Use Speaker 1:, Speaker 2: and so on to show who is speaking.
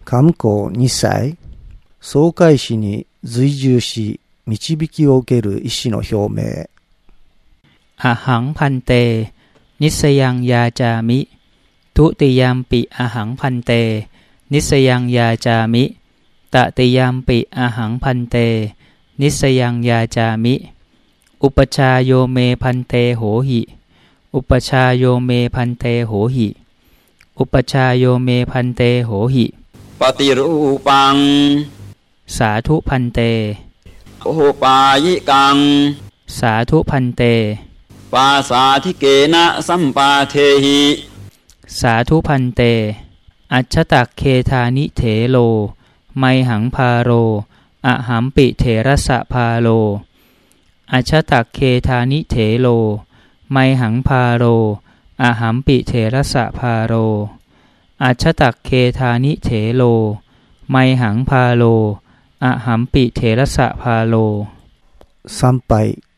Speaker 1: 上皇2歳、総会士に随従し、導きを受ける意思の表明。
Speaker 2: อหังพันเตนิสยังยาจามิทุติยามปิอหังพันเตนิสยังยาจามิตติยามปิอหังพันเตนิสยังยาจามิอุปชาโยเมพันเตโหหิอุปชาโยเมพันเตโหหิอุปชาโยเมพันเตโหหิ
Speaker 3: ปฏิรูปัง
Speaker 2: สาธุพันเต
Speaker 3: โอปายิกัง
Speaker 2: สาธุพันเต
Speaker 3: ปาสาธิเกนะสัมปาเทหิ
Speaker 2: สาธุพันเตอัจฉตักเคธานิเถโลไมหังพาโรอหัมปิเถระสะพาโลอัจฉตักเคธานิเถโลไมหังพาโรอหัมปิเถระสะพาโรอัจฉตักเคธานิเถโลไมหังพาโลอหัมปิเถระสะพาโล
Speaker 1: 参拝